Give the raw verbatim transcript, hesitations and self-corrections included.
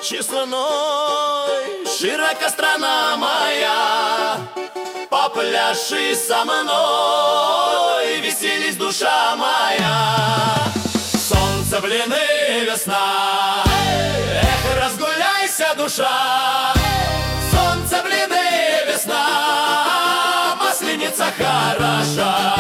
ночи луной, широка страна моя, попляши со мной, веселись, душа моя. Солнце, блины, весна, эх, разгуляйся, душа. Солнце, блины, весна, масленица хороша.